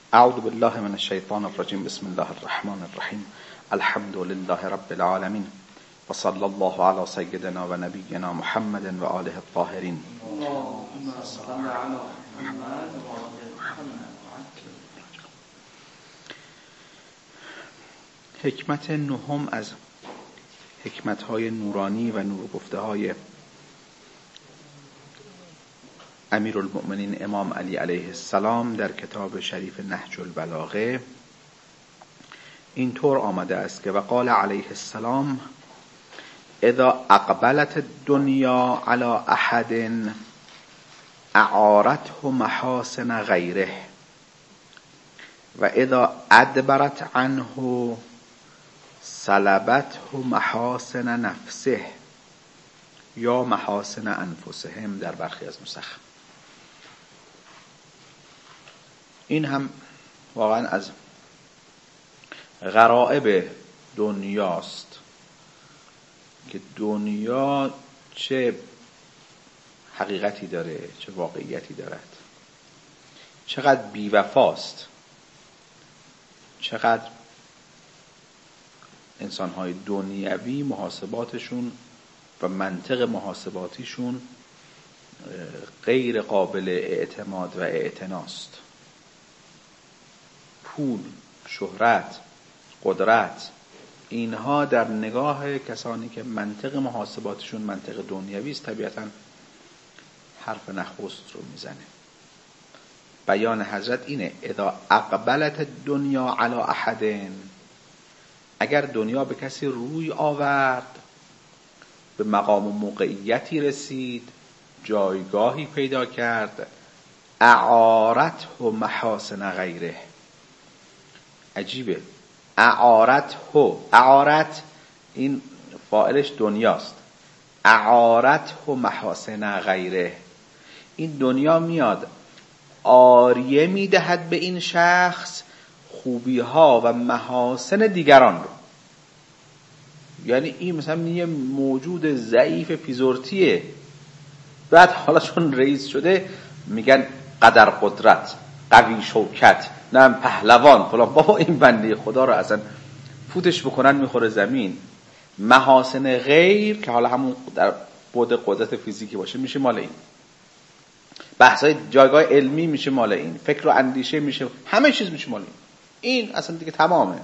اعوذ بالله من الشیطان الرجیم. بسم الله الرحمن الرحیم. الحمد لله رب العالمین و صلی الله علی سیدنا و نبینا محمد و آله الطاهرین. حکمت نهم از حکمت‌های نورانی و نورگفته‌های امیرالمؤمنین امام علی علیه السلام در کتاب شریف نهج البلاغه اینطور آمده است که وقال علیه السلام اذا اقبلت الدنیا علی احد اعارته محاسن غیره و اذا ادبرت عنه سلبته محاسن نفسه یا محاسن انفسهم در برخی از نسخ. این هم واقعا از غرائب دنیاست که دنیا چه حقیقتی داره، چه واقعیتی دارد، چقدر بی‌وفاست، چقدر انسان‌های دنیوی محاسباتشون و منطق محاسباتیشون غیر قابل اعتماد و اعتناست. پول، شهرت، قدرت، اینها در نگاه کسانی که منطق محاسباتشون منطق دنیوی است طبیعتاً حرف نخست رو میزنه. بیان حضرت اینه اذا اقبلت الدنیا علی احد، اگر دنیا به کسی روی آورد، به مقام و موقعیتی رسید، جایگاهی پیدا کرد، اعارت و محاسن غیره. عجیبه، اعارت این فاعلش دنیاست، اعارت و محاسن غیره. این دنیا میاد عاریه میدهد به این شخص خوبی ها و محاسن دیگران رو. یعنی این مثلا یه موجود ضعیف پیزورتیه، بعد حالا چون رئیس شده میگن قدر قدرت، قوی شوکت، نه پهلوان فلان. بابا این بنده خدا رو اصلا فوتش بکنن میخوره زمین. محاسن غیر که حالا همون در بعد قدرت فیزیکی باشه میشه مال این، بحثای جایگاه علمی میشه مال این، فکر و اندیشه میشه، همه چیز میشه مال این اصلا دیگه تمام.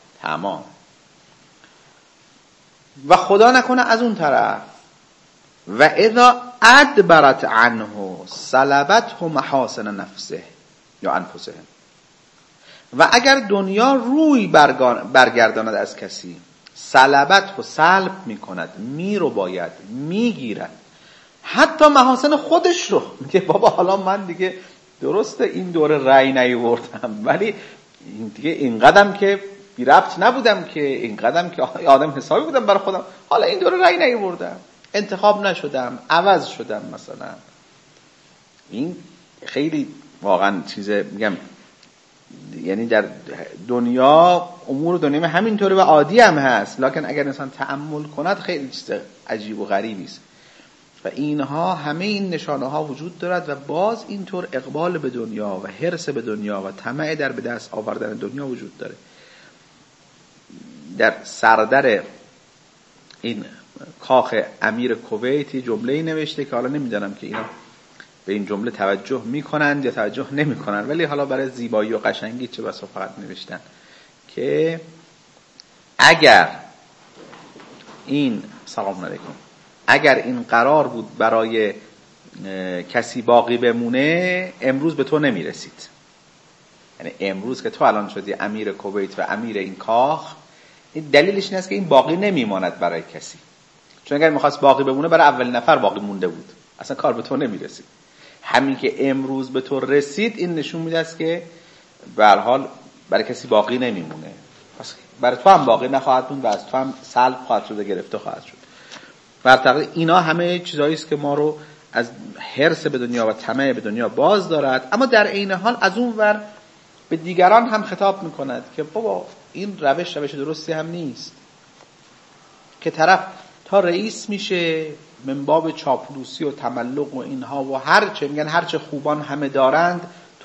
و خدا نکنه از اون طرف و اذا ادبرت عنه سلبته محاسن نفسه یا انفسهم، و اگر دنیا روی برگرداند از کسی، سلبت و سلب میکند، رو باید میگیرد حتی محاسن خودش رو. میگه بابا حالا من دیگه درسته این دوره رأی نیاوردم، ولی دیگه این قدم که بی ربط نبودم، که این قدم که آدم حسابی بودم برای خودم، حالا این دوره رأی نیاوردم، انتخاب نشدم، عوض شدم مثلا. این خیلی واقعا چیزه، میگم یعنی در دنیا امور دنیا همینطوره و عادی هم هست، لکن اگر انسان تأمل کند خیلی چیز عجیب و غریبی است. و اینها همه این نشانه ها وجود دارد و باز اینطور اقبال به دنیا و حرص به دنیا و طمع در به دست آوردن دنیا وجود داره. در سردر این کاخ امیر کویت جمله‌ای نوشته که حالا نمیدونم که اینا به این جمله توجه میکنند یا توجه نمیکنند، ولی حالا برای زیبایی و قشنگی چه بسا فقط نوشتن که اگر این سلام علیکم، اگر این قرار بود برای کسی باقی بمونه امروز به تو نمیرسید. یعنی امروز که تو الان شدی امیر کویت و امیر این کاخ، این دلیلش این است که این باقی نمیماند برای کسی، چون اگر میخواست باقی بمونه برای اول نفر باقی مونده بود، اصلا کار به تو نمیرسید. همین که امروز به تو رسید این نشون میده است که به هر حال برای کسی باقی نمیمونه، پس برای تو هم باقی نخواهد موند و از تو هم سلب خواهد شد و گرفته خواهد شد. برتقل اینا همه چیزایی است که ما رو از حرص به دنیا و طمع به دنیا باز دارد، اما در عین حال از اون ور به دیگران هم خطاب میکند که بابا این روش درستی هم نیست که طرف تا رئیس میشه من باب چاپلوسی و تملق و اینها و هرچه میگن هرچه خوبان همه دارند تو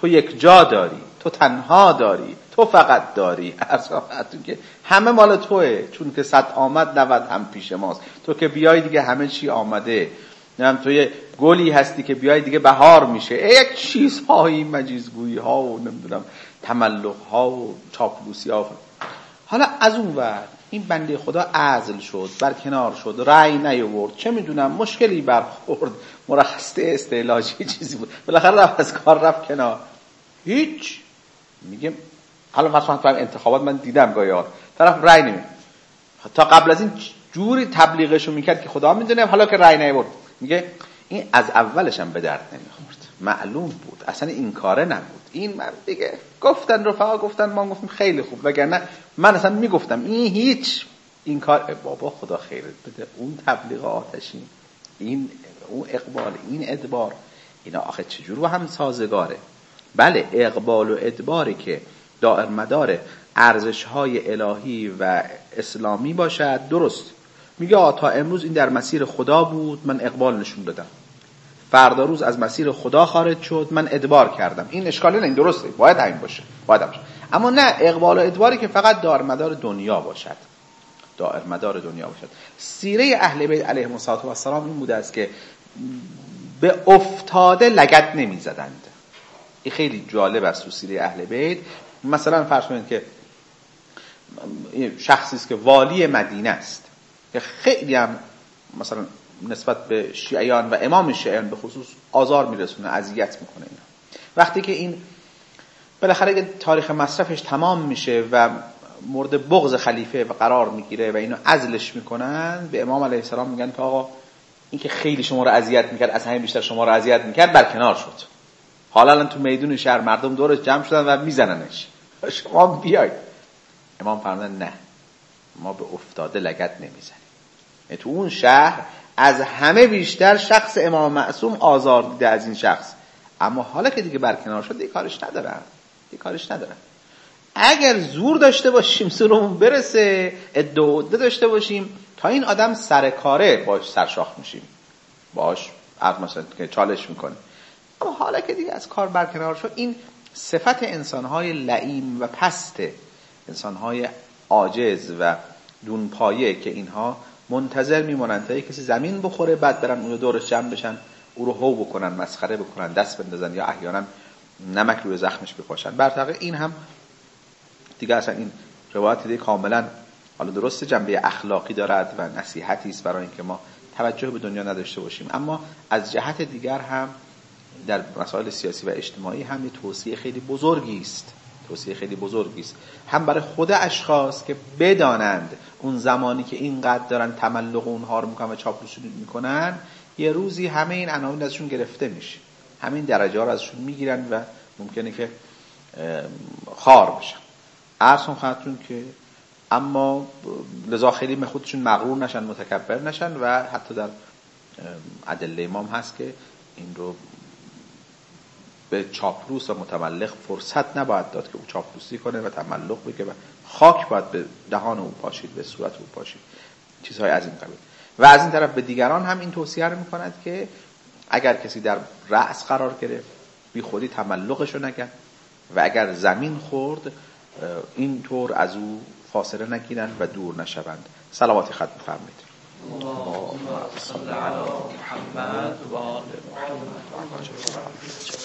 تو یک جا داری، تو تنها داری، تو فقط داری. تو که همه مال توئه، چون که 100 آمد 90 هم پیش ماست. تو که بیای دیگه همه چی آمده. نمیدونم تو یه گلی هستی که بیای دیگه بهار میشه. یک چیزهایی مجیزگویی ها و نمیدونم تملق ها و چاپلوسی ها. حالا از اون ور این بنده خدا عزل شد، برکنار شد، رأی نیاورد، چه میدونم مشکلی برخورد، مرخصی استعلاجی چیزی بود، بالاخره رفت از کار، رفت کنار. هیچ میگم حالا مثلا تو انتخابات من دیدم گاهی طرف رأی نمیده، تا قبل از این جوری تبلیغشو میکرد که خدا میدونه، حالا که رأی نیاورد میگه این از اولش هم به درد نمیخورد، معلوم بود اصلا این کاره نبود. این من دیگه گفتن رفقا، گفتن ما گفتیم خیلی خوب، وگرنه من اصلا میگفتم این هیچ این کار بابا خدا خیرت بده، اون تبلیغ آتشین، این اون اقبال، این ادبار، اینا آخه چجور با هم سازگاره؟ بله اقبال و ادباری که دائر مدار ارزش‌های الهی و اسلامی باشد درست. میگه تا امروز این در مسیر خدا بود، من اقبال نشون دادم، فردا روز از مسیر خدا خارج شد، من ادبار کردم. این اشکالی نه، این درسته، باید همین باشه، باید باشه. اما نه اقبال و ادباری که فقط دائر مدار دنیا باشد، دائر مدار دنیا باشد. سیره اهل بیت علیهم السلام این بوده است که به افتاده لگد نمیزدند. این خیلی جالب است تو سیره اهل بیت. مثلا فرض کنید که شخصی است که والی مدینه است که خیلی هم مثلا نسبت به شیعیان و امام شیعیان به خصوص آزار میرسونه، اذیت میکنه اینا. وقتی که این بالاخره تاریخ مصرفش تمام میشه و مورد بغض خلیفه و قرار میگیره و اینو عزلش میکنن، به امام علیه السلام میگن که آقا این که خیلی شما رو اذیت میکرد، از همین بیشتر شما رو اذیت میکرد، برکنار شد. حالا الان تو میدون شهر مردم دورش جمع شدن و میزننش، شما بیاید. امام فرمودن نه، ما به افتاده لگد نمیزنیم. تو اون شهر از همه بیشتر شخص امام معصوم آزار دیده از این شخص، اما حالا که دیگه برکنار شد دیگه کارش ندارن. اگر زور داشته باشیم زورمون برسه، عده داشته باشیم، تا این آدم سر کاره باش سرشاخ میشیم، باش مثلا که چالش میکنه. اما حالا که دیگه از کار برکنار شد، این صفت انسانهای لئیم و پست، انسانهای عاجز و دونپایه که اینها منتظر میمونن تا کسی زمین بخوره، بعد برن اونو دورش جمع بشن، او رو هو بکنن، مسخره بکنن، دست بندازن یا احیانا نمک روی زخمش بپاشن. برطبق این هم دیگه اصلا این روایت دیگه کاملا، حالا درسته جنبه اخلاقی دارد و نصیحتی است برای اینکه ما توجه به دنیا نداشته باشیم، اما از جهت دیگر هم در مسائل سیاسی و اجتماعی هم یه توصیه خیلی بزرگی است، هم برای خود اشخاص که بدانند اون زمانی که اینقدر دارن تملق اونها رو میکنن و چاپلوسی میکنن، یه روزی همه این عناوین ازشون گرفته میشه، همه این درجه ها رو ازشون میگیرن و ممکنه که خار بشن. عرضم خدمتتون که اما لذا خیلی به خودشون مغرور نشن، متکبر نشن، و حتی در ادله امام هست که این رو به چاپلوس و متملق فرصت نباید داد که او چاپلوسی کنه و تملق بگه و خاک باید به دهان او پاشید، به صورت او پاشید، چیزهای از این قبیل. و از این طرف به دیگران هم این توصیه رو میکند که اگر کسی در رأس قرار گرفت بی خودی تملقشو نگن و اگر زمین خورد اینطور از او فاصله نگیرن و دور نشوند. صلوات ختم فرمایید. اللهم صل علی محمد و آل محمد.